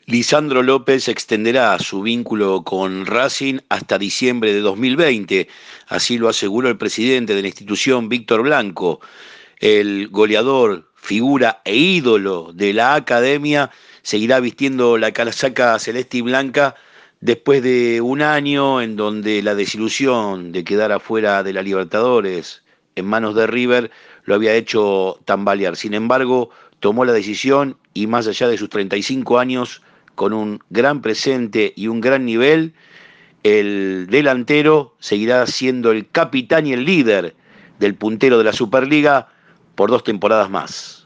Lisandro López extenderá su vínculo con Racing hasta diciembre de 2020, así lo aseguró el presidente de la institución, Víctor Blanco. El goleador, figura e ídolo de la academia, seguirá vistiendo la casaca celeste y blanca después de un año en donde la desilusión de quedar afuera de la Libertadores en manos de River lo había hecho tambalear. Sin embargo, tomó la decisión y más allá de sus 35 años, con un gran presente y un gran nivel, el delantero seguirá siendo el capitán y el líder del puntero de la Superliga por 2 temporadas más.